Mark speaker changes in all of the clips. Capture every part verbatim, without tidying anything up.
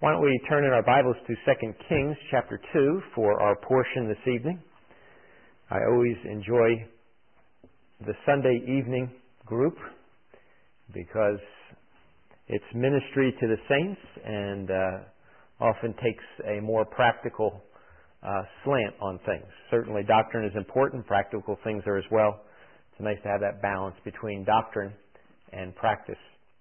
Speaker 1: Why don't we turn in our Bibles to Second Kings chapter two for our portion this evening. I always enjoy the Sunday evening group because it's ministry to the saints and uh, often takes a more practical uh, slant on things. Certainly doctrine is important, practical things are as well. It's nice to have that balance between doctrine and practice.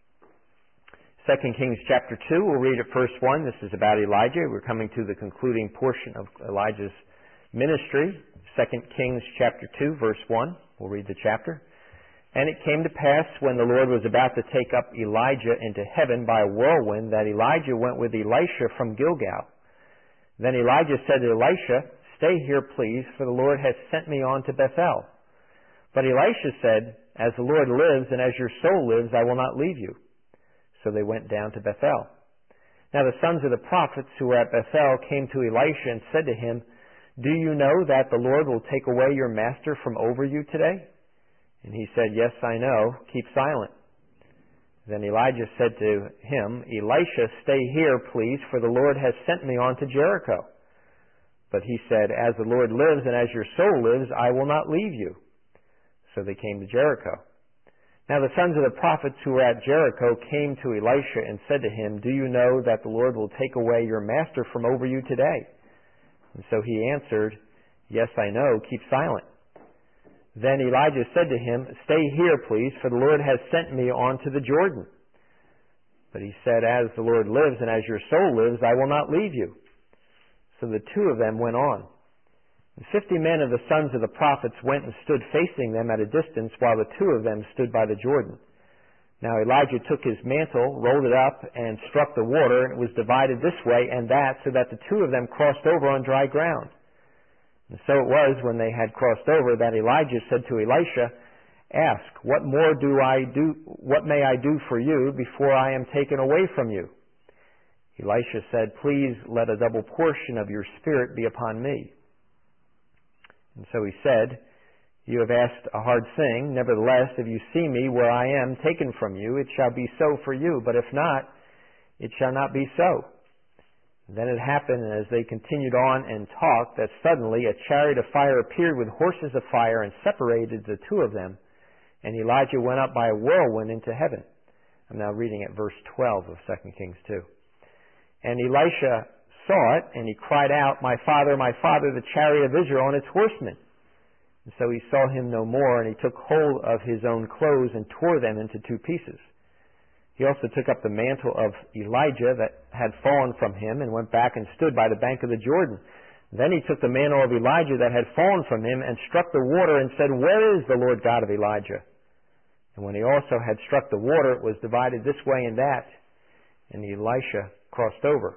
Speaker 1: Second Kings chapter two, we'll read at verse one. This is about Elijah. We're coming to the concluding portion of Elijah's ministry. Second Kings chapter two, verse one. We'll read the chapter. And it came to pass when the Lord was about to take up Elijah into heaven by a whirlwind that Elijah went with Elisha from Gilgal. Then Elijah said to Elisha, "Stay here, please, for the Lord has sent me on to Bethel." But Elisha said, "As the Lord lives and as your soul lives, I will not leave you." So they went down to Bethel. Now the sons of the prophets who were at Bethel came to Elisha and said to him, "Do you know that the Lord will take away your master from over you today?" And he said, "Yes, I know. Keep silent." Then Elijah said to him, "Elisha, stay here, please, for the Lord has sent me on to Jericho." But he said, "As the Lord lives and as your soul lives, I will not leave you." So they came to Jericho. Now the sons of the prophets who were at Jericho came to Elisha and said to him, "Do you know that the Lord will take away your master from over you today?" And so he answered, "Yes, I know. Keep silent." Then Elijah said to him, "Stay here, please, for the Lord has sent me on to the Jordan." But he said, "As the Lord lives and as your soul lives, I will not leave you." So the two of them went on. And fifty men of the sons of the prophets went and stood facing them at a distance, while the two of them stood by the Jordan. Now Elijah took his mantle, rolled it up, and struck the water, and it was divided this way and that, so that the two of them crossed over on dry ground. And so it was, when they had crossed over, that Elijah said to Elisha, "Ask, what more do I do? What may I do for you before I am taken away from you?" Elisha said, "Please let a double portion of your spirit be upon me." And so he said, "You have asked a hard thing. Nevertheless, if you see me where I am taken from you, it shall be so for you. But if not, it shall not be so." And then it happened, as they continued on and talked, that suddenly a chariot of fire appeared with horses of fire and separated the two of them. And Elijah went up by a whirlwind into heaven. I'm now reading at verse twelve of Second Kings two. And Elisha saw it, and he cried out, "My father, my father, the chariot of Israel and its horsemen." And so he saw him no more, and he took hold of his own clothes and tore them into two pieces. He also took up the mantle of Elijah that had fallen from him and went back and stood by the bank of the Jordan. Then he took the mantle of Elijah that had fallen from him and struck the water and said, "Where is the Lord God of Elijah?" And when he also had struck the water, it was divided this way and that, and Elisha crossed over.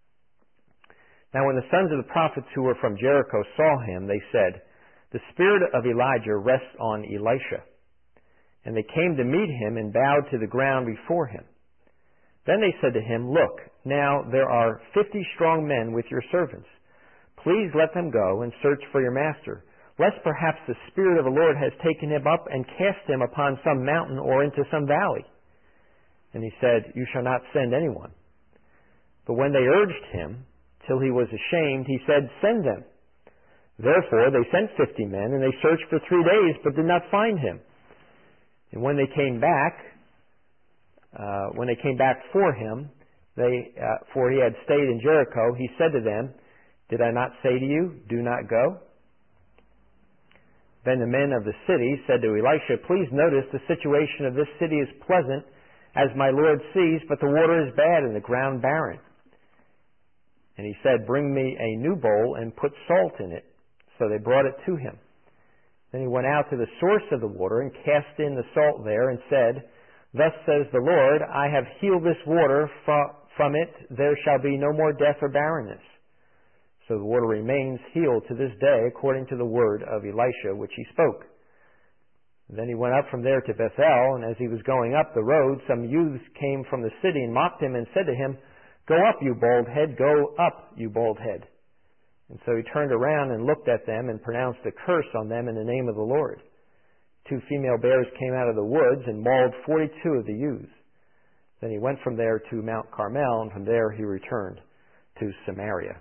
Speaker 1: Now when the sons of the prophets who were from Jericho saw him, they said, "The spirit of Elijah rests on Elisha." And they came to meet him and bowed to the ground before him. Then they said to him, "Look, now there are fifty strong men with your servants. Please let them go and search for your master, lest perhaps the Spirit of the Lord has taken him up and cast him upon some mountain or into some valley." And he said, "You shall not send anyone." But when they urged him, till he was ashamed, he said, "Send them." Therefore they sent fifty men, and they searched for three days, but did not find him. And when they came back, uh, when they came back for him, they, uh, for he had stayed in Jericho, he said to them, "Did I not say to you, do not go?" Then the men of the city said to Elisha, "Please notice the situation of this city is pleasant, as my Lord sees, but the water is bad and the ground barren." And he said, "Bring me a new bowl and put salt in it." So they brought it to him. Then he went out to the source of the water and cast in the salt there and said, "Thus says the Lord, I have healed this water. From it there shall be no more death or barrenness." So the water remains healed to this day, according to the word of Elisha, which he spoke. Then he went up from there to Bethel, and as he was going up the road, some youths came from the city and mocked him and said to him, "Go up, you bald head, go up, you bald head." And so he turned around and looked at them and pronounced a curse on them in the name of the Lord. Two female bears came out of the woods and mauled forty-two of the youths. Then he went from there to Mount Carmel, and from there he returned to Samaria.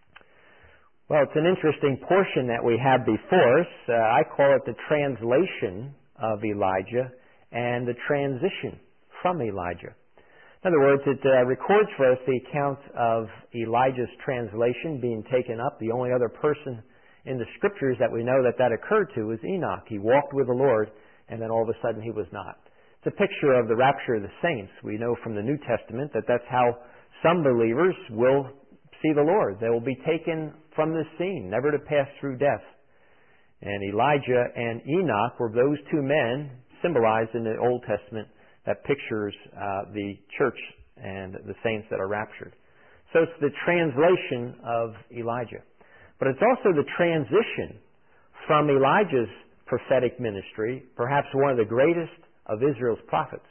Speaker 1: Well, it's an interesting portion that we have before us. Uh, I call it the translation of Elijah and the transition from Elijah. In other words, it uh, records for us the account of Elijah's translation being taken up. The only other person in the Scriptures that we know that that occurred to is Enoch. He walked with the Lord, and then all of a sudden he was not. It's a picture of the rapture of the saints. We know from the New Testament that that's how some believers will see the Lord. They will be taken from this scene, never to pass through death. And Elijah and Enoch were those two men symbolized in the Old Testament that pictures uh, the church and the saints that are raptured. So it's the translation of Elijah. But it's also the transition from Elijah's prophetic ministry, perhaps one of the greatest of Israel's prophets,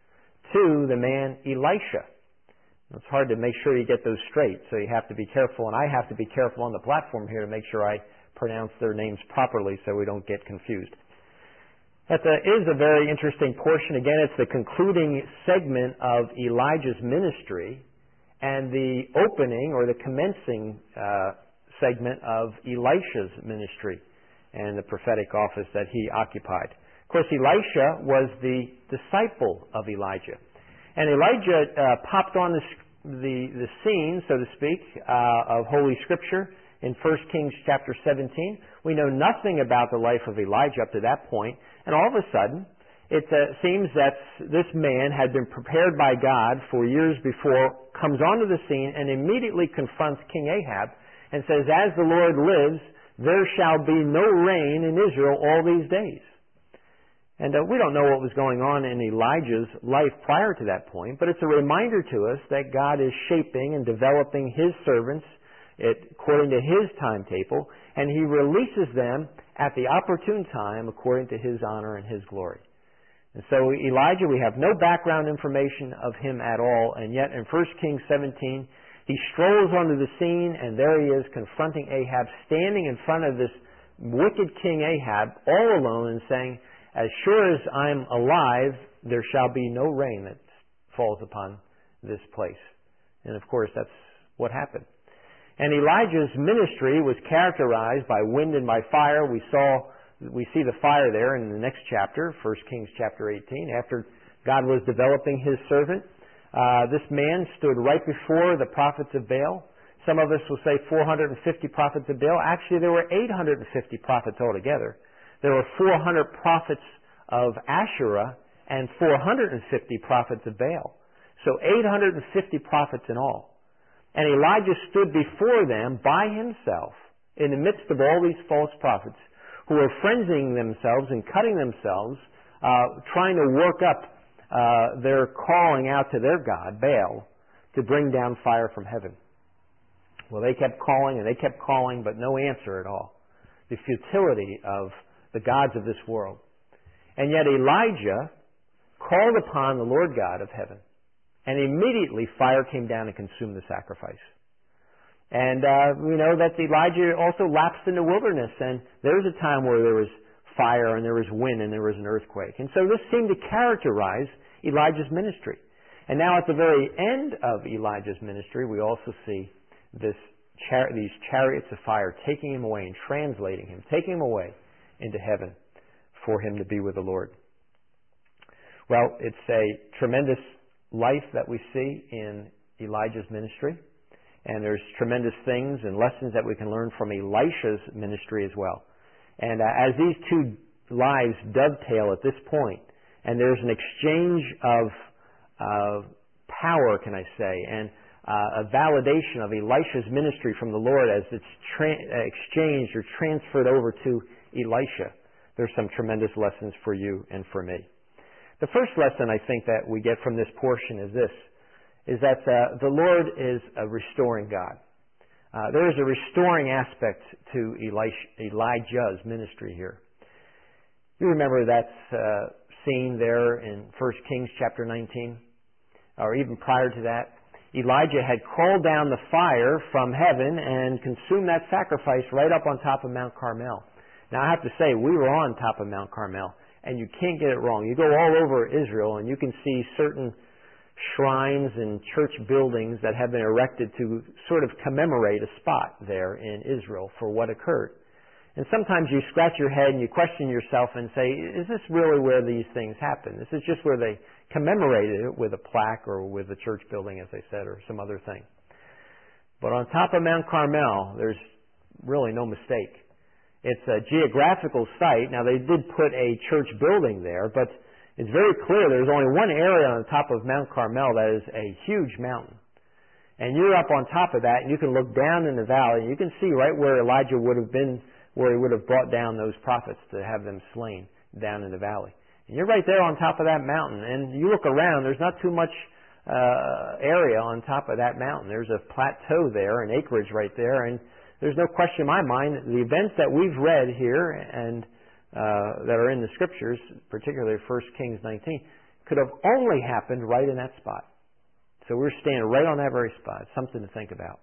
Speaker 1: to the man Elisha. It's hard to make sure you get those straight, so you have to be careful, and I have to be careful on the platform here to make sure I pronounce their names properly so we don't get confused. That is a very interesting portion. Again, it's the concluding segment of Elijah's ministry and the opening or the commencing uh, segment of Elisha's ministry and the prophetic office that he occupied. Of course, Elisha was the disciple of Elijah. And Elijah uh, popped on the, the, the scene, so to speak, uh, of Holy Scripture in First Kings chapter seventeen. We know nothing about the life of Elijah up to that point. And all of a sudden, it uh, seems that this man had been prepared by God for years before, comes onto the scene and immediately confronts King Ahab and says, "As the Lord lives, there shall be no rain in Israel all these days." And uh, we don't know what was going on in Elijah's life prior to that point, but it's a reminder to us that God is shaping and developing His servants it, according to His timetable, and He releases them at the opportune time according to His honor and His glory. And so Elijah, we have no background information of him at all, and yet in First Kings seventeen, he strolls onto the scene, and there he is confronting Ahab, standing in front of this wicked King Ahab, all alone, and saying, "As sure as I'm alive, there shall be no rain that falls upon this place." And of course, that's what happened. And Elijah's ministry was characterized by wind and by fire. We saw, we see the fire there in the next chapter, First Kings chapter eighteen. After God was developing His servant, uh, this man stood right before the prophets of Baal. Some of us will say four hundred fifty prophets of Baal. Actually, there were eight hundred fifty prophets altogether. There were four hundred prophets of Asherah and four hundred fifty prophets of Baal. So eight hundred fifty prophets in all. And Elijah stood before them by himself in the midst of all these false prophets who were frenzying themselves and cutting themselves, uh, trying to work up uh, their calling out to their god, Baal, to bring down fire from heaven. Well, they kept calling and they kept calling, but no answer at all. The futility of the gods of this world. And yet Elijah called upon the Lord God of heaven. And immediately fire came down and consumed the sacrifice. And uh, we know that Elijah also lapsed in the wilderness. And there was a time where there was fire and there was wind and there was an earthquake. And so this seemed to characterize Elijah's ministry. And now at the very end of Elijah's ministry, we also see this char- these chariots of fire taking him away and translating him, taking him away into heaven for him to be with the Lord. Well, it's a tremendous life that we see in Elijah's ministry, and there's tremendous things and lessons that we can learn from Elisha's ministry as well. And uh, as these two lives dovetail at this point, and there's an exchange of uh, power, can I say, and uh, a validation of Elisha's ministry from the Lord as it's tra- exchanged or transferred over to Elisha, there's some tremendous lessons for you and for me. The first lesson I think that we get from this portion is this, is that uh, the Lord is a restoring God. Uh, there is a restoring aspect to Elisha, Elijah's ministry here. You remember that uh, scene there in First Kings chapter nineteen, or even prior to that. Elijah had called down the fire from heaven and consumed that sacrifice right up on top of Mount Carmel. Now I have to say, we were on top of Mount Carmel. And you can't get it wrong. You go all over Israel and you can see certain shrines and church buildings that have been erected to sort of commemorate a spot there in Israel for what occurred. And sometimes you scratch your head and you question yourself and say, is this really where these things happen? This is just where they commemorated it with a plaque or with a church building, as I said, or some other thing. But on top of Mount Carmel, there's really no mistake. It's a geographical site. Now, they did put a church building there, but it's very clear there's only one area on the top of Mount Carmel that is a huge mountain. And you're up on top of that, and you can look down in the valley, and you can see right where Elijah would have been, where he would have brought down those prophets to have them slain down in the valley. And you're right there on top of that mountain, and you look around, there's not too much uh, area on top of that mountain. There's a plateau there, an acreage right there, and there's no question in my mind that the events that we've read here and uh, that are in the Scriptures, particularly First Kings nineteen, could have only happened right in that spot. So we're standing right on that very spot. Something to think about.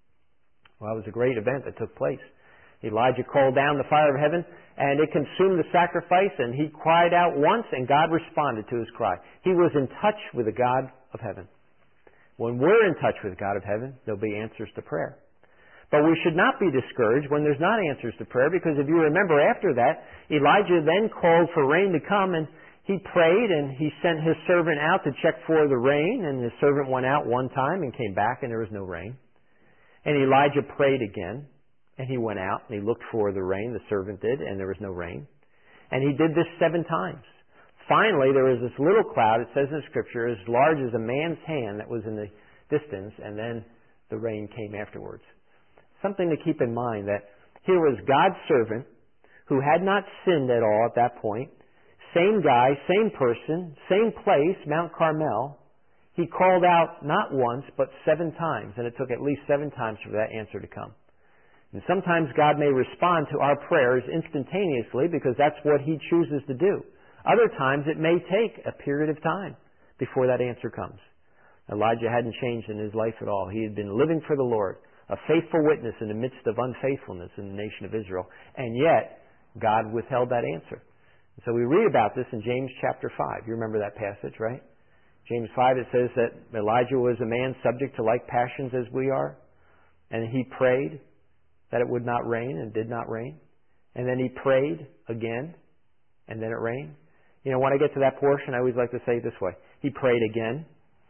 Speaker 1: Well, it was a great event that took place. Elijah called down the fire of heaven, and it consumed the sacrifice, and he cried out once, and God responded to his cry. He was in touch with the God of heaven. When we're in touch with the God of heaven, there'll be answers to prayer. But we should not be discouraged when there's not answers to prayer, because if you remember after that, Elijah then called for rain to come, and he prayed, and he sent his servant out to check for the rain, and his servant went out one time and came back, and there was no rain. And Elijah prayed again, and he went out, and he looked for the rain, the servant did, and there was no rain. And he did this seven times. Finally, there was this little cloud, it says in the Scripture, as large as a man's hand that was in the distance, and then the rain came afterwards. Something to keep in mind, that here was God's servant who had not sinned at all at that point. Same guy, same person, same place, Mount Carmel. He called out not once, but seven times, and it took at least seven times for that answer to come. And sometimes God may respond to our prayers instantaneously because that's what He chooses to do. Other times it may take a period of time before that answer comes. Elijah hadn't changed in his life at all. He had been living for the Lord, a faithful witness in the midst of unfaithfulness in the nation of Israel. And yet, God withheld that answer. So we read about this in James chapter five. You remember that passage, right? James five, it says that Elijah was a man subject to like passions as we are. And he prayed that it would not rain, and did not rain. And then he prayed again, and then it rained. You know, when I get to that portion, I always like to say it this way. He prayed again,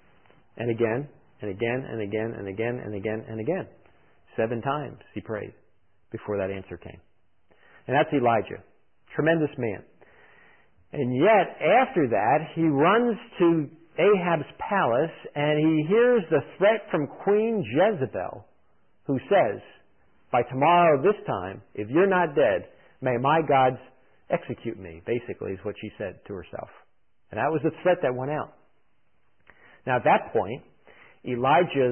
Speaker 1: and again, and again, and again, and again, and again, and again. Seven times he prayed before that answer came. And that's Elijah. Tremendous man. And yet, after that, he runs to Ahab's palace, and he hears the threat from Queen Jezebel, who says, by tomorrow this time, if you're not dead, may my gods execute me, basically is what she said to herself. And that was the threat that went out. Now at that point, Elijah's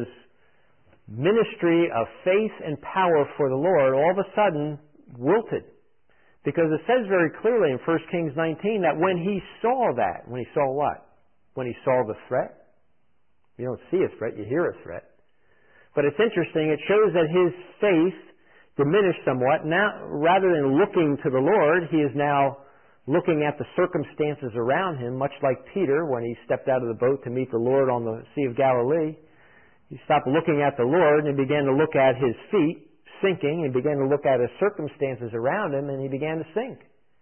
Speaker 1: ministry of faith and power for the Lord all of a sudden wilted. Because it says very clearly in First Kings nineteen that when he saw that, when he saw what? When he saw the threat. You don't see a threat, you hear a threat. But it's interesting, it shows that his faith diminished somewhat. Now, rather than looking to the Lord, he is now looking at the circumstances around him, much like Peter when he stepped out of the boat to meet the Lord on the Sea of Galilee. He stopped looking at the Lord and began to look at his feet sinking, and began to look at his circumstances around him, and he began to sink.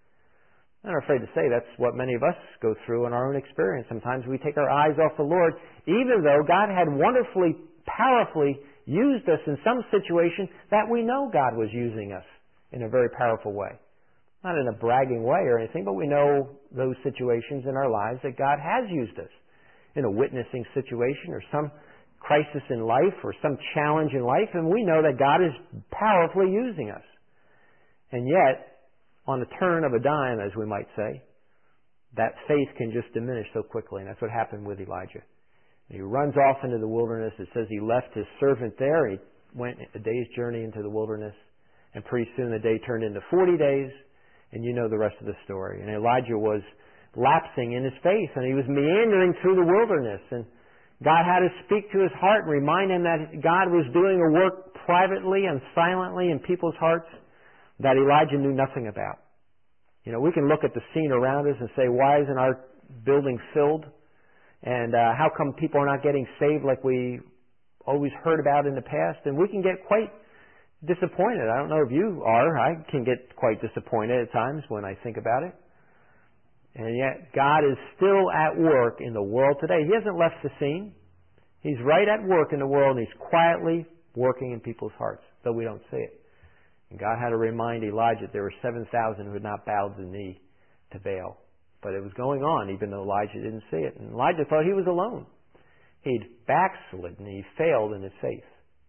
Speaker 1: I'm not afraid to say that's what many of us go through in our own experience. Sometimes we take our eyes off the Lord, even though God had wonderfully, powerfully used us in some situation that we know God was using us in a very powerful way. Not in a bragging way or anything, but we know those situations in our lives that God has used us in a witnessing situation or some crisis in life or some challenge in life, and we know that God is powerfully using us. And yet, on the turn of a dime, as we might say, that faith can just diminish so quickly, and that's what happened with Elijah. He runs off into the wilderness. It says he left his servant there. He went a day's journey into the wilderness, and pretty soon the day turned into forty days, and you know the rest of the story. And Elijah was lapsing in his faith, and he was meandering through the wilderness, and God had to speak to his heart and remind him that God was doing a work privately and silently in people's hearts that Elijah knew nothing about. You know, we can look at the scene around us and say, why isn't our building filled? And uh, how come people are not getting saved like we always heard about in the past? And we can get quite disappointed. I don't know if you are. I can get quite disappointed at times when I think about it. And yet God is still at work in the world today. He hasn't left the scene. He's right at work in the world, and He's quietly working in people's hearts, though we don't see it. And God had to remind Elijah there were seven thousand who had not bowed the knee to Baal. But it was going on, even though Elijah didn't see it. And Elijah thought he was alone. He'd backslidden, he failed in his faith.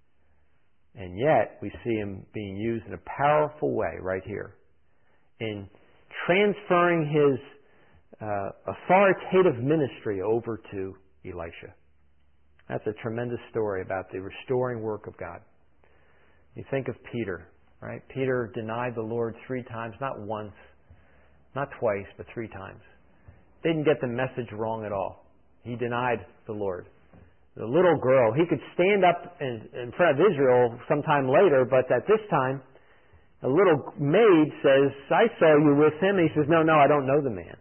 Speaker 1: And yet, we see him being used in a powerful way right here in transferring his uh, authoritative ministry over to Elisha. That's a tremendous story about the restoring work of God. You think of Peter, right? Peter denied the Lord three times, not once, not twice, but three times. Didn't get the message wrong at all. He denied the Lord. The little girl, he could stand up in, in front of Israel sometime later, but at this time, a little maid says, I saw you with him. And he says, no, no, I don't know the man.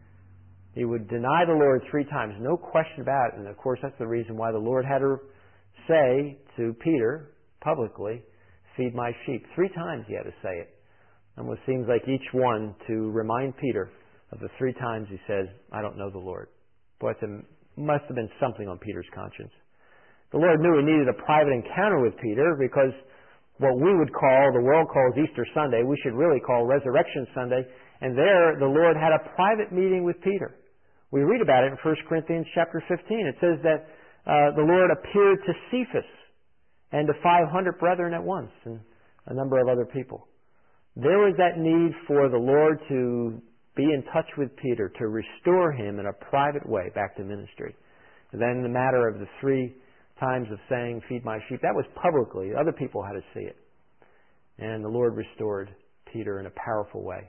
Speaker 1: He would deny the Lord three times, no question about it. And of course, that's the reason why the Lord had to say to Peter publicly, feed my sheep. Three times he had to say it. Almost seems like each one to remind Peter of the three times he says, I don't know the Lord. Boy, it's a must have been something on Peter's conscience. The Lord knew he needed a private encounter with Peter because what we would call, the world calls Easter Sunday, we should really call Resurrection Sunday. And there the Lord had a private meeting with Peter. We read about it in First Corinthians chapter fifteen. It says that uh, the Lord appeared to Cephas and to five hundred brethren at once and a number of other people. There was that need for the Lord to be in touch with Peter, to restore him in a private way back to ministry. And then the matter of the three times of saying, feed my sheep, that was publicly. Other people had to see it. And the Lord restored Peter in a powerful way.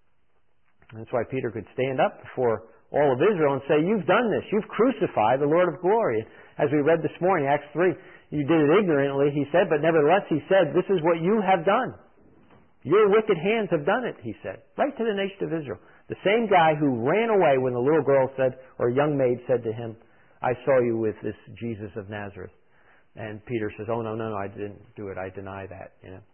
Speaker 1: And that's why Peter could stand up before all of Israel and say, you've done this. You've crucified the Lord of glory. As we read this morning, Acts three, you did it ignorantly, he said, but nevertheless he said, this is what you have done. Your wicked hands have done it, he said, right to the nation of Israel. The same guy who ran away when the little girl said, or a young maid said to him, I saw you with this Jesus of Nazareth. And Peter says, oh, no, no, no, I didn't do it. I deny that. You know.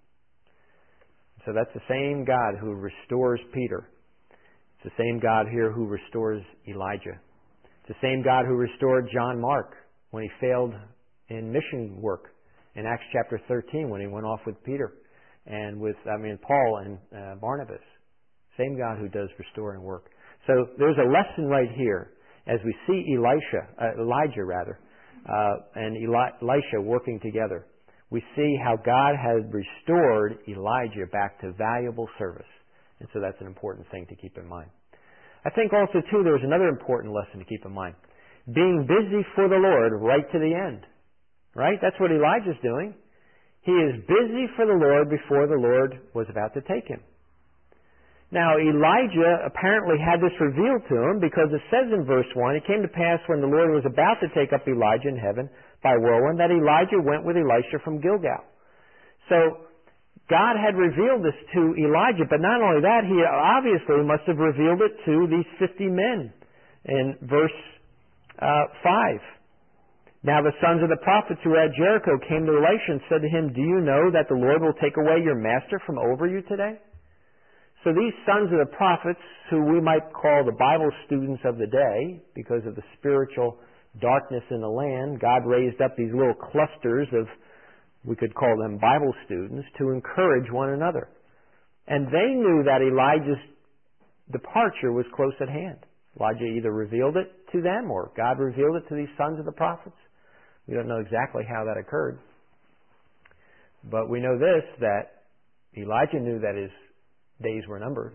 Speaker 1: So that's the same God who restores Peter. It's the same God here who restores Elijah. It's the same God who restored John Mark when he failed in mission work in Acts chapter thirteen when he went off with Peter and with, I mean, Paul and uh, Barnabas. Same God who does restoring work. So there's a lesson right here as we see Elisha, uh, Elijah rather, uh, and Eli- Elisha working together. We see how God has restored Elijah back to valuable service. And so that's an important thing to keep in mind. I think also, too, there's another important lesson to keep in mind. Being busy for the Lord right to the end. Right? That's what Elijah's doing. He is busy for the Lord before the Lord was about to take him. Now, Elijah apparently had this revealed to him because it says in verse one, it came to pass when the Lord was about to take up Elijah in heaven by whirlwind that Elijah went with Elisha from Gilgal. So, God had revealed this to Elijah, but not only that, He obviously must have revealed it to these fifty men in verse uh, five. Now the sons of the prophets who were at Jericho came to Elisha and said to him, do you know that the Lord will take away your master from over you today? So these sons of the prophets, who we might call the Bible students of the day, because of the spiritual darkness in the land, God raised up these little clusters of, we could call them Bible students, to encourage one another. And they knew that Elijah's departure was close at hand. Elijah either revealed it to them or God revealed it to these sons of the prophets. We don't know exactly how that occurred. But we know this, that Elijah knew that his days were numbered.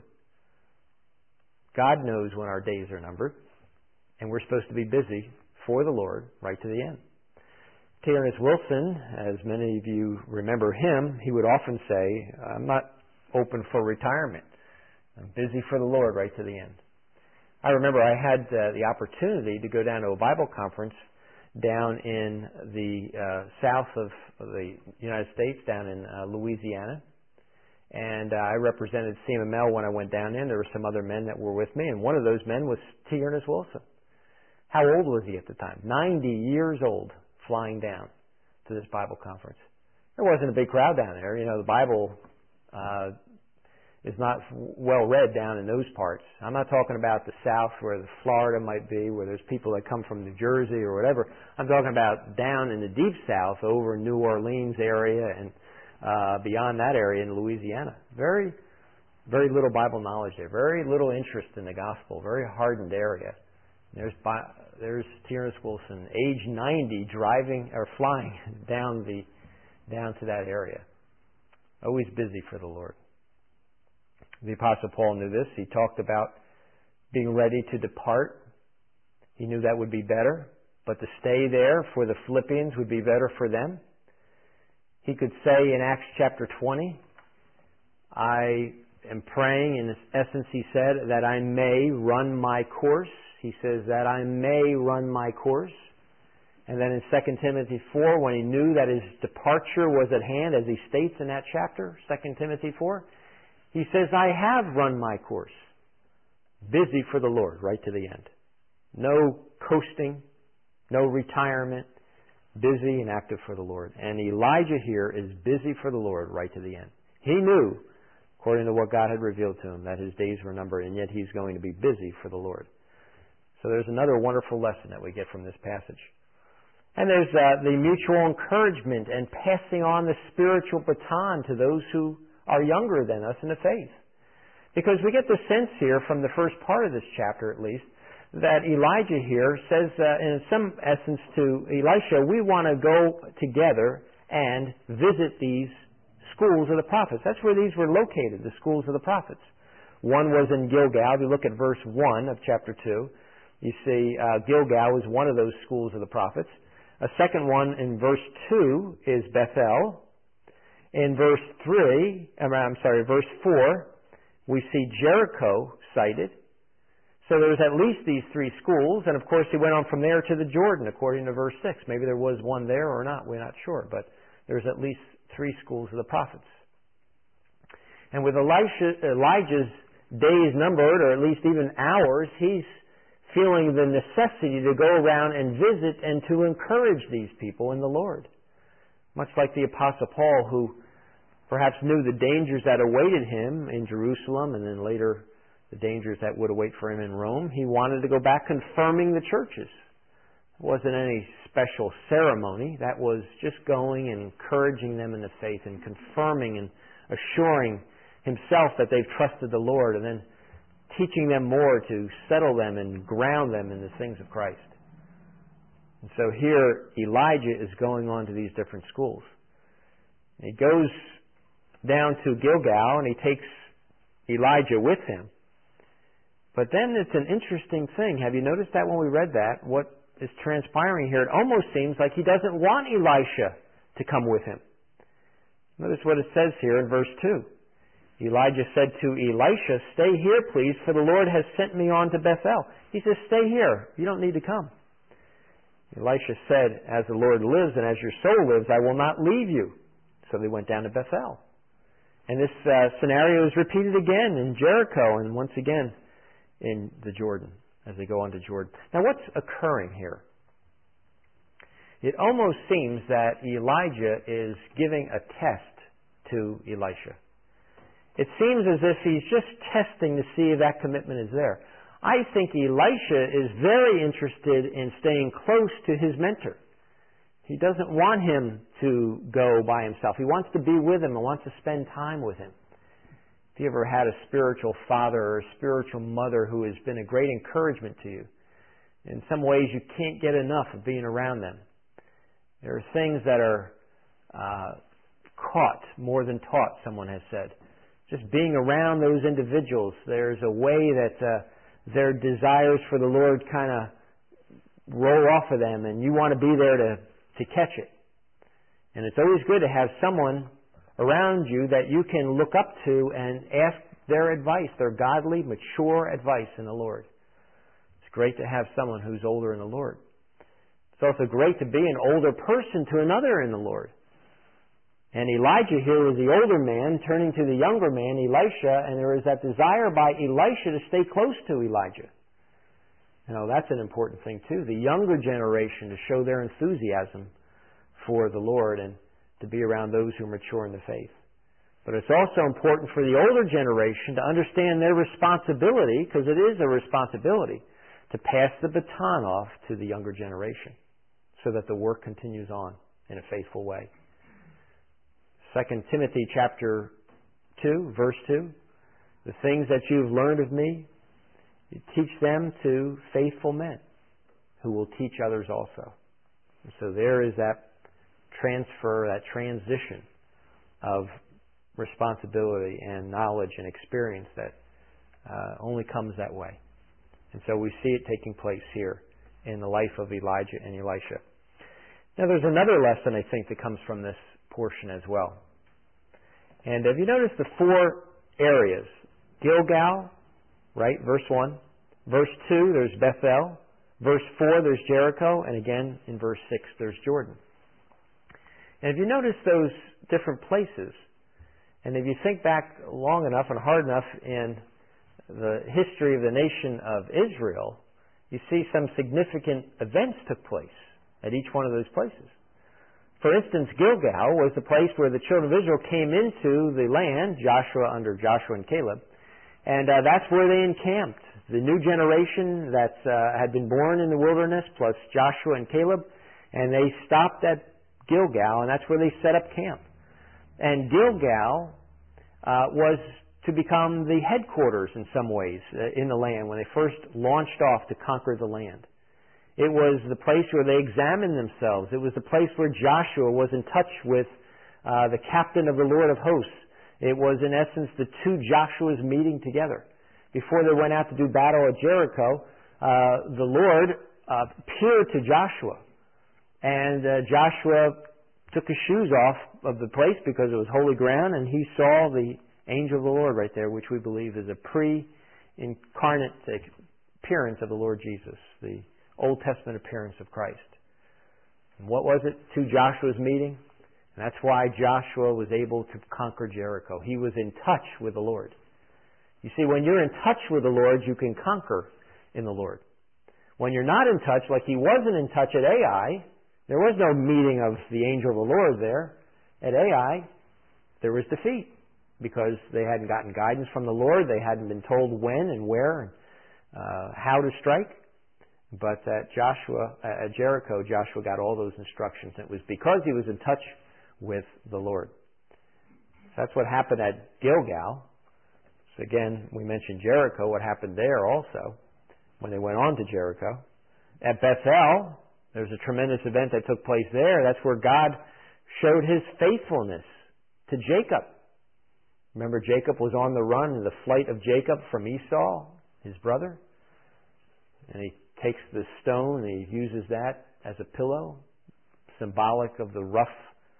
Speaker 1: God knows when our days are numbered. And we're supposed to be busy for the Lord right to the end. T. Ernest Wilson, as many of you remember him, he would often say, I'm not open for retirement. I'm busy for the Lord right to the end. I remember I had uh, the opportunity to go down to a Bible conference down in the uh, south of the United States, down in uh, Louisiana. And uh, I represented C M M L when I went down in. There were some other men that were with me, and one of those men was T. Ernest Wilson. How old was he at the time? ninety years old, flying down to this Bible conference. There wasn't a big crowd down there. You know, the Bible uh, is not well read down in those parts. I'm not talking about the South where the Florida might be, where there's people that come from New Jersey or whatever. I'm talking about down in the deep South, over New Orleans area and uh, beyond that area in Louisiana. Very, very little Bible knowledge there. Very little interest in the gospel. Very hardened area. There's there's Terrence Wilson, age ninety, driving or flying down the down to that area. Always busy for the Lord. The Apostle Paul knew this. He talked about being ready to depart. He knew that would be better, but to stay there for the Philippians would be better for them. He could say in Acts chapter twenty, I am praying, in essence he said, that I may run my course. He says that I may run my course. And then in Second Timothy four, when he knew that his departure was at hand, as he states in that chapter, Second Timothy four, he says, I have run my course. Busy for the Lord, right to the end. No coasting, no retirement, busy and active for the Lord. And Elijah here is busy for the Lord right to the end. He knew, according to what God had revealed to him, that his days were numbered, and yet he's going to be busy for the Lord. So there's another wonderful lesson that we get from this passage. And there's uh, the mutual encouragement and passing on the spiritual baton to those who are younger than us in the faith. Because we get the sense here from the first part of this chapter at least, that Elijah here says uh, in some essence to Elisha, we want to go together and visit these schools of the prophets. That's where these were located, the schools of the prophets. One was in Gilgal. If you look at verse one of chapter two, you see uh, Gilgal is one of those schools of the prophets. A second one in verse two is Bethel. In verse three, I'm sorry, verse four, we see Jericho cited. So there was at least these three schools, and of course he went on from there to the Jordan, according to verse six. Maybe there was one there or not, we're not sure, but there's at least three schools of the prophets. And with Elisha, Elijah's days numbered, or at least even hours, he's feeling the necessity to go around and visit and to encourage these people in the Lord. Much like the Apostle Paul, who perhaps knew the dangers that awaited him in Jerusalem and then later the dangers that would await for him in Rome, he wanted to go back confirming the churches. It wasn't any special ceremony. That was just going and encouraging them in the faith and confirming and assuring himself that they've trusted the Lord, and then teaching them more to settle them and ground them in the things of Christ. And so here Elijah is going on to these different schools. He goes down to Gilgal and he takes Elijah with him. But then it's an interesting thing. Have you noticed that when we read that? What is transpiring here? It almost seems like he doesn't want Elisha to come with him. Notice what it says here in verse two. Elijah said to Elisha, stay here, please, for the Lord has sent me on to Bethel. He says, stay here. You don't need to come. Elisha said, as the Lord lives and as your soul lives, I will not leave you. So they went down to Bethel. And this uh, scenario is repeated again in Jericho and once again in the Jordan, as they go on to Jordan. Now what's occurring here? It almost seems that Elijah is giving a test to Elisha. It seems as if he's just testing to see if that commitment is there. I think Elisha is very interested in staying close to his mentor. He doesn't want him to go by himself. He wants to be with him and wants to spend time with him. If you ever had a spiritual father or a spiritual mother who has been a great encouragement to you, in some ways you can't get enough of being around them. There are things that are uh, caught more than taught, someone has said. Just being around those individuals, there's a way that uh, their desires for the Lord kind of roll off of them, and you want to be there to, to catch it. And it's always good to have someone around you that you can look up to and ask their advice, their godly, mature advice in the Lord. It's great to have someone who's older in the Lord. It's also great to be an older person to another in the Lord. And Elijah here is the older man turning to the younger man, Elisha, and there is that desire by Elisha to stay close to Elijah. You know, that's an important thing too. The younger generation to show their enthusiasm for the Lord and to be around those who are mature in the faith. But it's also important for the older generation to understand their responsibility, because it is a responsibility, to pass the baton off to the younger generation so that the work continues on in a faithful way. Second Timothy chapter two, verse two. The things that you've learned of me, you teach them to faithful men who will teach others also. And so there is that transfer, that transition of responsibility and knowledge and experience that uh, only comes that way. And so we see it taking place here in the life of Elijah and Elisha. Now there's another lesson, I think, that comes from this portion as well. And have you noticed the four areas? Gilgal, right, verse one. Verse two, there's Bethel. Verse four, there's Jericho. And again, in verse six, there's Jordan. And if you notice those different places, and if you think back long enough and hard enough in the history of the nation of Israel, you see some significant events took place at each one of those places. For instance, Gilgal was the place where the children of Israel came into the land, Joshua under Joshua and Caleb, and uh, that's where they encamped. The new generation that uh, had been born in the wilderness, plus Joshua and Caleb, and they stopped at Gilgal, and that's where they set up camp. And Gilgal uh, was to become the headquarters in some ways uh, in the land when they first launched off to conquer the land. It was the place where they examined themselves. It was the place where Joshua was in touch with uh, the captain of the Lord of hosts. It was, in essence, the two Joshuas meeting together. Before they went out to do battle at Jericho, uh, the Lord uh, appeared to Joshua. And uh, Joshua took his shoes off of the place because it was holy ground, and he saw the angel of the Lord right there, which we believe is a pre-incarnate appearance of the Lord Jesus, the Old Testament appearance of Christ. And what was it? Two Joshua's meeting. And that's why Joshua was able to conquer Jericho. He was in touch with the Lord. You see, when you're in touch with the Lord, you can conquer in the Lord. When you're not in touch, like he wasn't in touch at Ai, there was no meeting of the angel of the Lord there. At Ai, there was defeat because they hadn't gotten guidance from the Lord. They hadn't been told when and where and uh, how to strike. But at Joshua, at Jericho, Joshua got all those instructions. It was because he was in touch with the Lord. So that's what happened at Gilgal. So again, we mentioned Jericho, what happened there also when they went on to Jericho. At Bethel, there's a tremendous event that took place there. That's where God showed his faithfulness to Jacob. Remember, Jacob was on the run in the flight of Jacob from Esau, his brother. And he takes the stone and he uses that as a pillow, symbolic of the rough,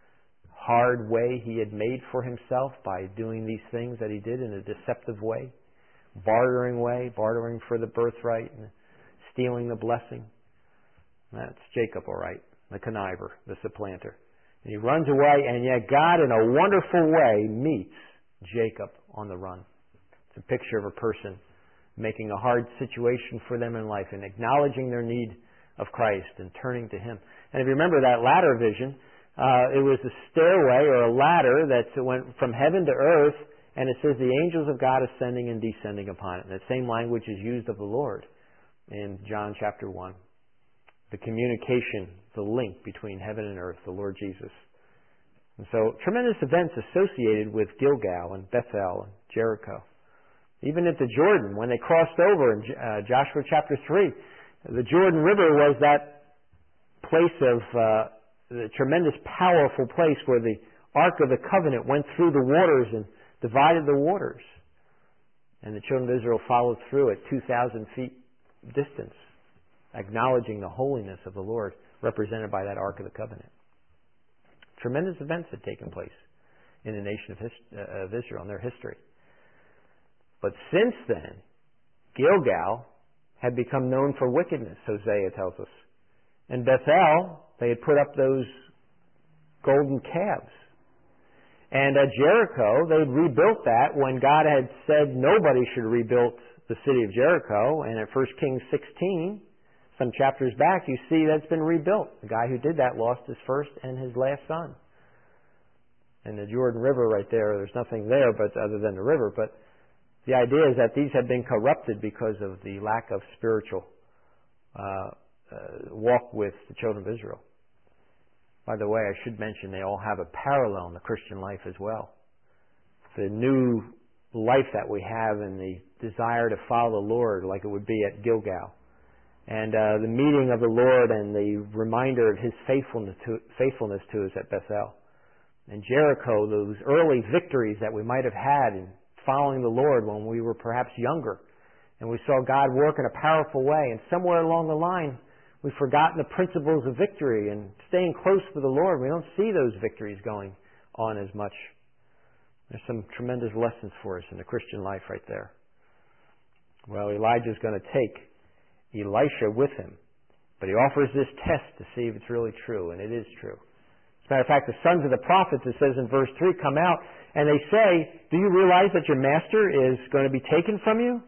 Speaker 1: hard way he had made for himself by doing these things that he did in a deceptive way, bartering way, bartering for the birthright and stealing the blessing. That's Jacob, all right, the conniver, the supplanter. And he runs away, and yet God, in a wonderful way, meets Jacob on the run. It's a picture of a person making a hard situation for them in life and acknowledging their need of Christ and turning to him. And if you remember that ladder vision, uh, it was a stairway or a ladder that went from heaven to earth, and it says the angels of God ascending and descending upon it. And the same language is used of the Lord in John chapter one. The communication, the link between heaven and earth, the Lord Jesus. And so tremendous events associated with Gilgal and Bethel and Jericho. Even at the Jordan, when they crossed over in uh, Joshua chapter three, the Jordan River was that place of, uh, the tremendous powerful place where the Ark of the Covenant went through the waters and divided the waters. And the children of Israel followed through at two thousand feet distance, acknowledging the holiness of the Lord represented by that Ark of the Covenant. Tremendous events had taken place in the nation of, his, uh, of Israel in their history. But since then, Gilgal had become known for wickedness, Hosea tells us. And Bethel, they had put up those golden calves. And at Jericho, they had rebuilt that when God had said nobody should rebuild the city of Jericho, and at First Kings sixteen, some chapters back, you see that's been rebuilt. The guy who did that lost his first and his last son. And the Jordan River right there, there's nothing there but other than the river, but the idea is that these have been corrupted because of the lack of spiritual uh, uh, walk with the children of Israel. By the way, I should mention they all have a parallel in the Christian life as well. The new life that we have and the desire to follow the Lord like it would be at Gilgal. And uh, the meeting of the Lord and the reminder of His faithfulness to, faithfulness to us at Bethel. And Jericho, those early victories that we might have had in following the Lord when we were perhaps younger. And we saw God work in a powerful way. And somewhere along the line, we've forgotten the principles of victory and staying close to the Lord. We don't see those victories going on as much. There's some tremendous lessons for us in the Christian life right there. Well, Elijah's going to take Elisha with him. But he offers this test to see if it's really true, and it is true. As a matter of fact, the sons of the prophets, it says in verse three, come out, and they say, do you realize that your master is going to be taken from you?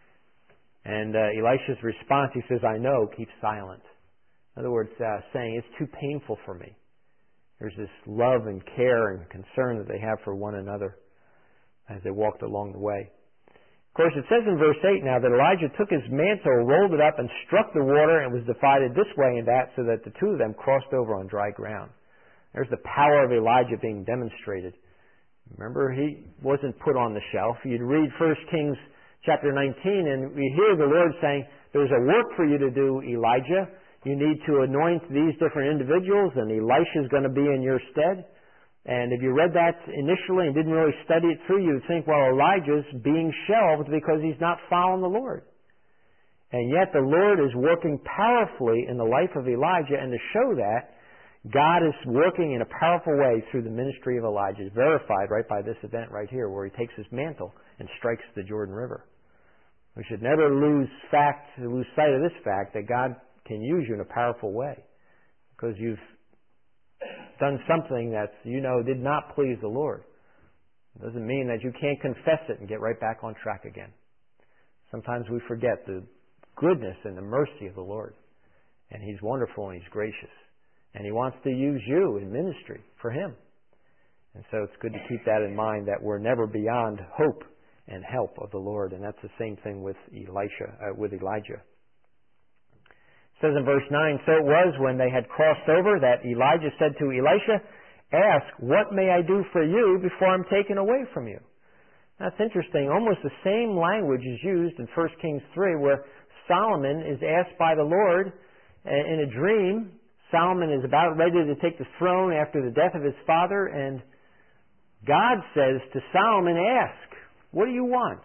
Speaker 1: And uh, Elisha's response, he says, I know, keep silent. In other words, uh, saying, it's too painful for me. There's this love and care and concern that they have for one another as they walked along the way. Of course, it says in verse eight now that Elijah took his mantle, rolled it up, and struck the water, and was divided this way and that, so that the two of them crossed over on dry ground. There's the power of Elijah being demonstrated. Remember, he wasn't put on the shelf. You'd read First Kings chapter nineteen, and we hear the Lord saying, there's a work for you to do, Elijah. You need to anoint these different individuals, and Elisha is going to be in your stead. And if you read that initially and didn't really study it through, you'd think, well, Elijah's being shelved because he's not following the Lord. And yet the Lord is working powerfully in the life of Elijah, and to show that, God is working in a powerful way through the ministry of Elijah. It's verified right by this event right here, where he takes his mantle and strikes the Jordan River. We should never lose fact, lose sight of this fact that God can use you in a powerful way, because you've done something that you know did not please the Lord. It doesn't mean that you can't confess it and get right back on track again. Sometimes we forget the goodness and the mercy of the Lord. And He's wonderful and He's gracious. And He wants to use you in ministry for Him. And so it's good to keep that in mind, that we're never beyond hope and help of the Lord. And that's the same thing with Elisha, uh, with Elijah. It says in verse nine, so it was when they had crossed over that Elijah said to Elisha, ask, what may I do for you before I'm taken away from you? That's interesting. Almost the same language is used in First Kings three, where Solomon is asked by the Lord in a dream. Solomon is about ready to take the throne after the death of his father, and God says to Solomon, ask, what do you want?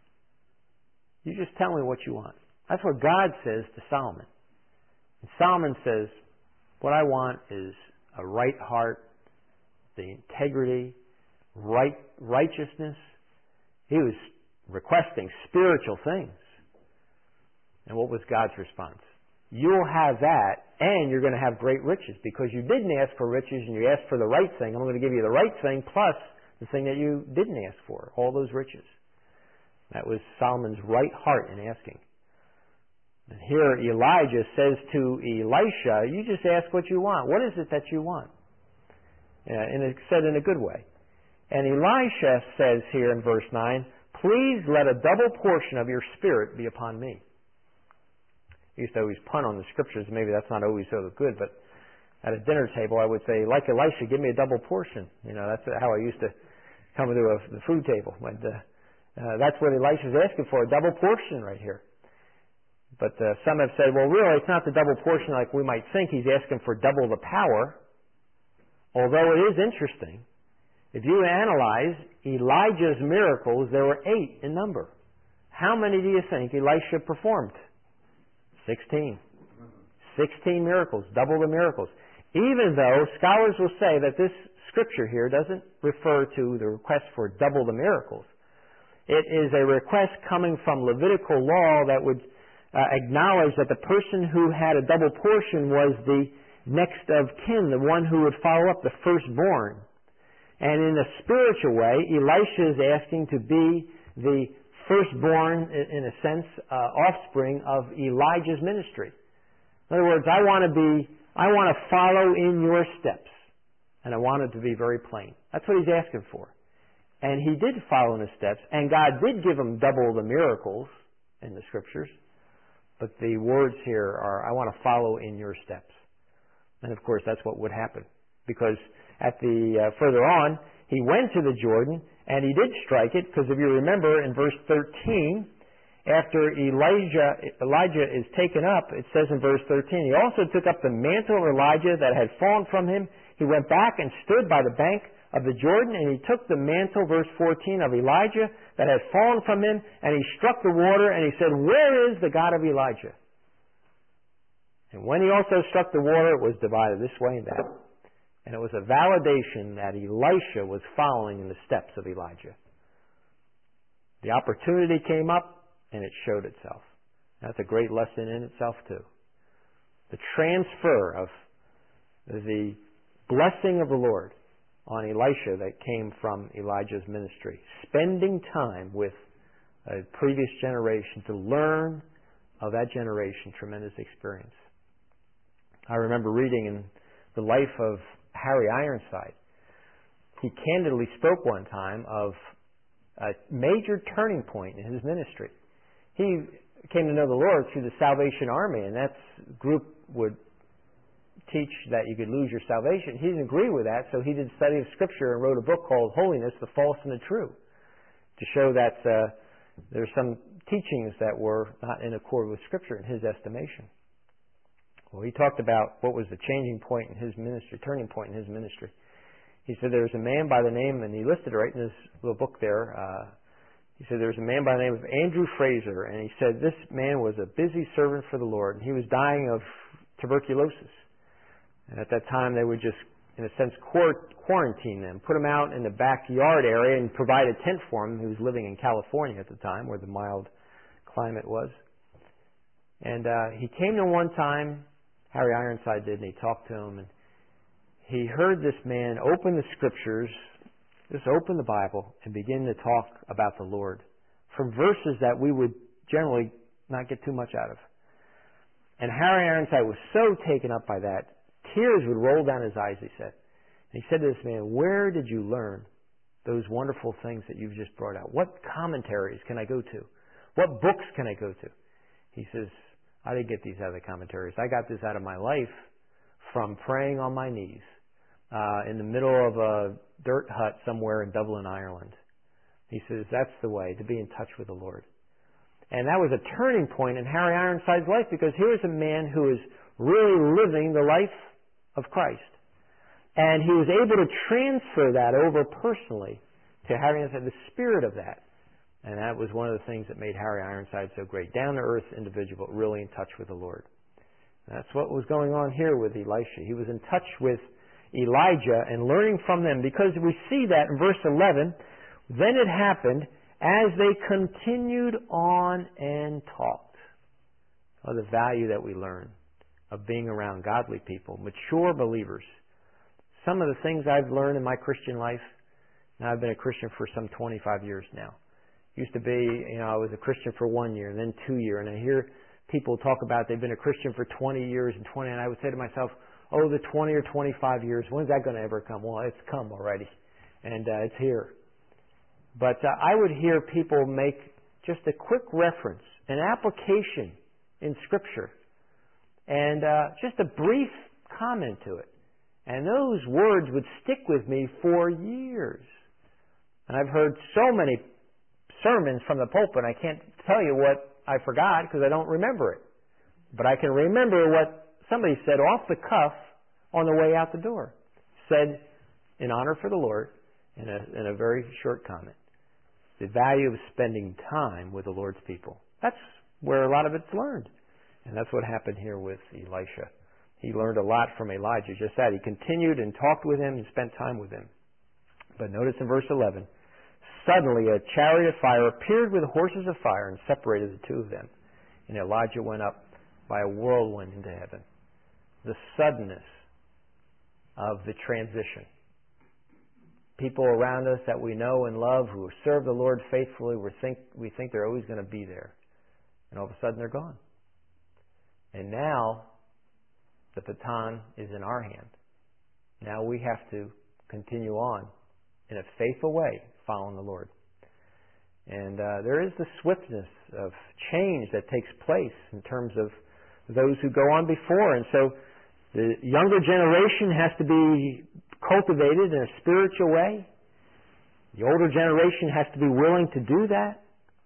Speaker 1: You just tell me what you want. That's what God says to Solomon. And Solomon says, what I want is a right heart, the integrity, right righteousness. He was requesting spiritual things. And what was God's response? You'll have that, and you're going to have great riches, because you didn't ask for riches and you asked for the right thing. I'm going to give you the right thing plus the thing that you didn't ask for, all those riches. That was Solomon's right heart in asking. And here Elijah says to Elisha, you just ask what you want. What is it that you want? Uh, and it's said in a good way. And Elisha says here in verse nine, please let a double portion of your spirit be upon me. I used to always pun on the scriptures. Maybe that's not always so good, but at a dinner table I would say, like Elisha, give me a double portion. You know, that's how I used to come to a, the food table. But, uh, uh, that's what Elisha's asking for, a double portion right here. But uh, some have said, well, really, it's not the double portion like we might think. He's asking for double the power. Although it is interesting, if you analyze Elijah's miracles, there were eight in number. How many do you think Elisha performed? Sixteen. Sixteen miracles, double the miracles. Even though scholars will say that this scripture here doesn't refer to the request for double the miracles. It is a request coming from Levitical law that would Uh, acknowledge that the person who had a double portion was the next of kin, the one who would follow up, the firstborn. And in a spiritual way, Elisha is asking to be the firstborn, in a sense, uh, offspring of Elijah's ministry. In other words, I want to be, I want to follow in your steps. And I want it to be very plain. That's what he's asking for. And he did follow in his steps, and God did give him double the miracles in the Scriptures. But the words here are, I want to follow in your steps. And of course, that's what would happen. Because at the, uh, further on, he went to the Jordan, and he did strike it, because if you remember in verse thirteen, after Elijah, Elijah is taken up, it says in verse thirteen, he also took up the mantle of Elijah that had fallen from him. He went back and stood by the bank of the Jordan, and he took the mantle, verse fourteen, of Elijah that had fallen from him, and he struck the water, and he said, where is the God of Elijah? And when he also struck the water, it was divided this way and that. And it was a validation that Elisha was following in the steps of Elijah. The opportunity came up, and it showed itself. That's a great lesson in itself, too. The transfer of the blessing of the Lord on Elisha that came from Elijah's ministry. Spending time with a previous generation to learn of that generation, tremendous experience. I remember reading in the life of Harry Ironside. He candidly spoke one time of a major turning point in his ministry. He came to know the Lord through the Salvation Army, and that group would teach that you could lose your salvation. He didn't agree with that, so he did study of Scripture and wrote a book called Holiness, the False and the True, to show that uh, there's some teachings that were not in accord with Scripture in his estimation. Well, he talked about what was the changing point in his ministry, turning point in his ministry. He said there was a man by the name, and he listed it right in his little book there. Uh, he said there was a man by the name of Andrew Fraser, and he said this man was a busy servant for the Lord, and he was dying of tuberculosis. And at that time, they would just, in a sense, quarantine them, put him out in the backyard area and provide a tent for him. He was living in California at the time, where the mild climate was. And uh, he came to one time, Harry Ironside did, and he talked to him, and he heard this man open the Scriptures, just open the Bible, and begin to talk about the Lord from verses that we would generally not get too much out of. And Harry Ironside was so taken up by that, tears would roll down his eyes, he said. And he said to this man, where did you learn those wonderful things that you've just brought out? What commentaries can I go to? What books can I go to? He says, I didn't get these out of the commentaries. I got this out of my life from praying on my knees uh, in the middle of a dirt hut somewhere in Dublin, Ireland. He says, that's the way, to be in touch with the Lord. And that was a turning point in Harry Ironside's life, because here is a man who is really living the life of Christ. And he was able to transfer that over personally to Harry Ironside, the spirit of that. And that was one of the things that made Harry Ironside so great. Down-to-earth individual, really in touch with the Lord. And that's what was going on here with Elisha. He was in touch with Elijah and learning from them, because we see that in verse eleven. Then it happened as they continued on and talked. Oh, the value that we learn of being around godly people, mature believers. Some of the things I've learned in my Christian life, now I've been a Christian for some twenty-five years now. Used to be, you know, I was a Christian for one year and then two years, and I hear people talk about they've been a Christian for twenty years and twenty, and I would say to myself, oh, the twenty or twenty-five years, when's that going to ever come? Well, it's come already, and uh, it's here. But uh, I would hear people make just a quick reference, an application in Scripture, and uh, just a brief comment to it. And those words would stick with me for years. And I've heard so many sermons from the pulpit, I can't tell you what I forgot because I don't remember it. But I can remember what somebody said off the cuff on the way out the door. Said in honor for the Lord in a, in a very short comment. The value of spending time with the Lord's people. That's where a lot of it's learned. And that's what happened here with Elisha. He learned a lot from Elijah. Just that. He continued and talked with him and spent time with him. But notice in verse eleven, suddenly a chariot of fire appeared with horses of fire and separated the two of them. And Elijah went up by a whirlwind into heaven. The suddenness of the transition. people around us that we know and love who serve the Lord faithfully, we think, we think they're always going to be there. And all of a sudden they're gone. And now the baton is in our hand. Now we have to continue on in a faithful way following the Lord. And uh, there is the swiftness of change that takes place in terms of those who go on before. And so the younger generation has to be cultivated in a spiritual way. The older generation has to be willing to do that.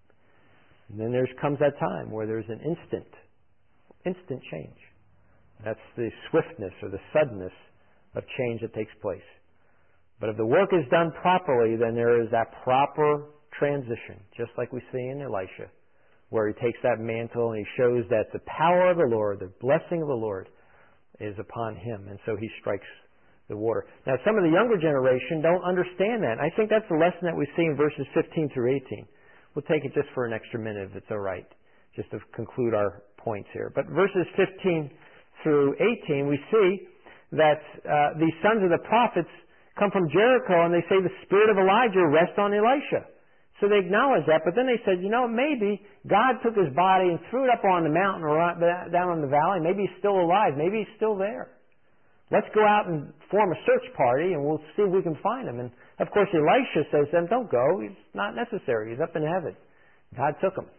Speaker 1: And then there comes that time where there's an instant, instant change. That's the swiftness or the suddenness of change that takes place. But if the work is done properly, then there is that proper transition, just like we see in Elisha, where he takes that mantle and he shows that the power of the Lord, the blessing of the Lord, is upon him, and so he strikes the water. Now, some of the younger generation don't understand that. I think that's the lesson that we see in verses fifteen through eighteen. We'll take it just for an extra minute if it's all right, just to conclude our points here. But verses fifteen through eighteen, we see that uh, these sons of the prophets come from Jericho, and they say the spirit of Elijah rests on Elisha. So they acknowledge that, but then they said, you know, maybe God took his body and threw it up on the mountain or down in the valley. Maybe he's still alive. Maybe he's still there. Let's go out and form a search party, and we'll see if we can find him. And, of course, Elisha says to them, don't go. He's not necessary. He's up in heaven. God took him.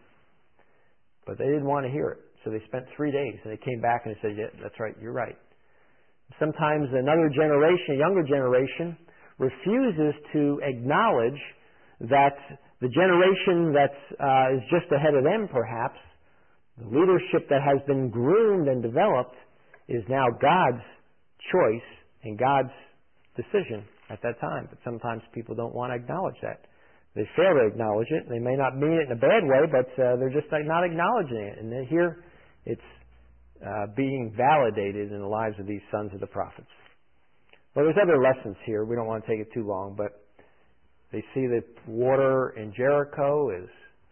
Speaker 1: But they didn't want to hear it. So they spent three days, and they came back and they said, yeah, that's right, you're right. Sometimes another generation, a younger generation, refuses to acknowledge that the generation that uh, is just ahead of them, perhaps, the leadership that has been groomed and developed, is now God's choice and God's decision at that time. But sometimes people don't want to acknowledge that. They fail to acknowledge it. They may not mean it in a bad way, but uh, they're just like not acknowledging it. And here it's uh, being validated in the lives of these sons of the prophets. Well, there's other lessons here. We don't want to take it too long, but they see that water in Jericho is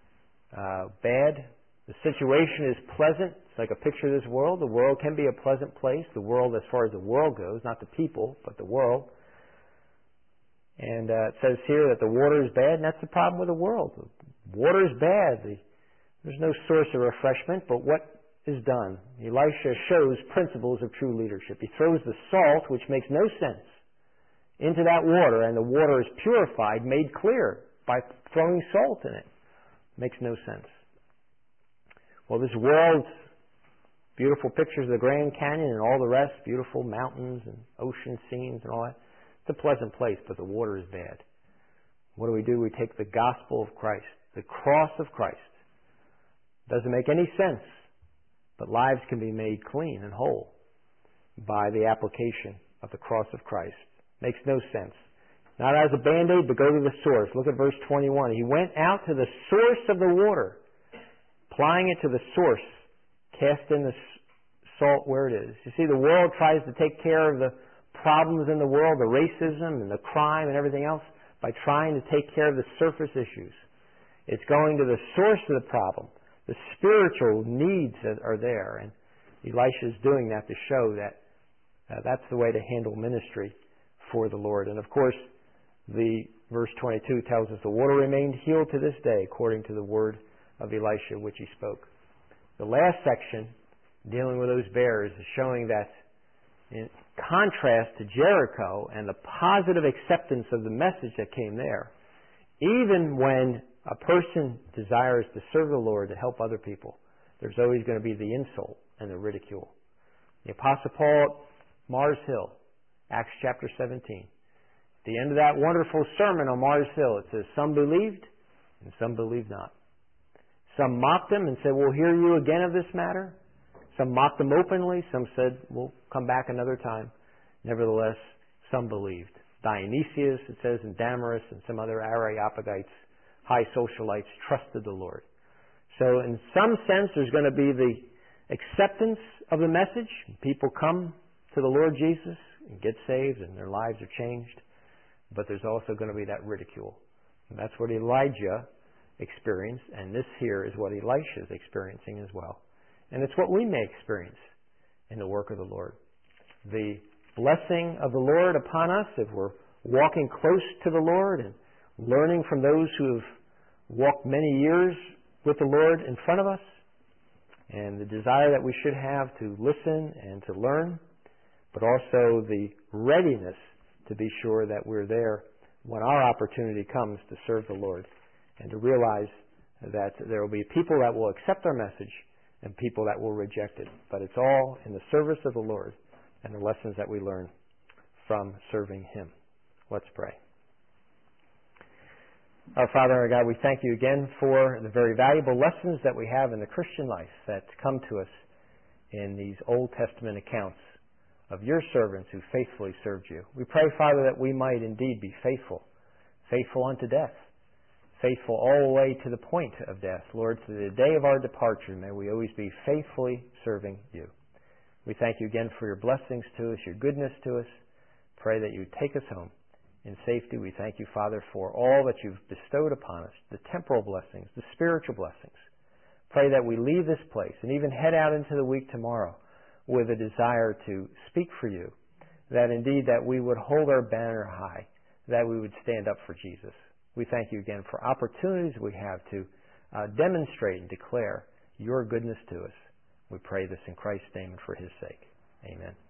Speaker 1: uh, bad. The situation is pleasant. It's like a picture of this world. The world can be a pleasant place. The world, as far as the world goes, not the people, but the world. And uh, it says here that the water is bad, and that's the problem with the world. The water is bad. The, there's no source of refreshment, but what is done? Elisha shows principles of true leadership. He throws the salt, which makes no sense, into that water, and the water is purified, made clear by throwing salt in it. Makes no sense. Well, this world, beautiful pictures of the Grand Canyon and all the rest, beautiful mountains and ocean scenes and all that. It's a pleasant place, but the water is bad. What do we do? We take the gospel of Christ, the cross of Christ. Doesn't make any sense, but lives can be made clean and whole by the application of the cross of Christ. Makes no sense. Not as a Band-Aid, but go to the source. Look at verse twenty-one. He went out to the source of the water, applying it to the source, cast in the salt where it is. You see, the world tries to take care of the problems in the world, the racism and the crime and everything else, by trying to take care of the surface issues. It's going to the source of the problem. The spiritual needs that are there. And Elisha is doing that to show that uh, that's the way to handle ministry for the Lord. And of course, the verse twenty-two tells us the water remained healed to this day, according to the word of Elisha, which he spoke. The last section, dealing with those bears, is showing that in contrast to Jericho and the positive acceptance of the message that came there, even when a person desires to serve the Lord, to help other people, there's always going to be the insult and the ridicule. The Apostle Paul at Mars Hill, Acts chapter seventeen. At the end of that wonderful sermon on Mars Hill, it says, some believed and some believed not. Some mocked him and said, we'll hear you again of this matter. Some mocked him openly. Some said, we'll come back another time. Nevertheless, some believed. Dionysius, it says, and Damaris and some other Areopagites, high socialites, trusted the Lord. So in some sense, there's going to be the acceptance of the message. People come to the Lord Jesus and get saved and their lives are changed. But there's also going to be that ridicule. And that's what Elijah experienced, and this here is what Elisha is experiencing as well. And it's what we may experience in the work of the Lord. The blessing of the Lord upon us, if we're walking close to the Lord and learning from those who have walked many years with the Lord in front of us, and the desire that we should have to listen and to learn, but also the readiness to be sure that we're there when our opportunity comes to serve the Lord, and to realize that there will be people that will accept our message and people that will reject it. But it's all in the service of the Lord and the lessons that we learn from serving Him. Let's pray. Our Father, our God, we thank you again for the very valuable lessons that we have in the Christian life that come to us in these Old Testament accounts of your servants who faithfully served you. We pray, Father, that we might indeed be faithful, faithful unto death, faithful all the way to the point of death. Lord, to the day of our departure, may we always be faithfully serving you. We thank you again for your blessings to us, your goodness to us. Pray that you take us home in safety. We thank you, Father, for all that you've bestowed upon us, the temporal blessings, the spiritual blessings. Pray that we leave this place and even head out into the week tomorrow with a desire to speak for you, that indeed that we would hold our banner high, that we would stand up for Jesus. We thank you again for opportunities we have to uh, demonstrate and declare your goodness to us. We pray this in Christ's name and for His sake. Amen.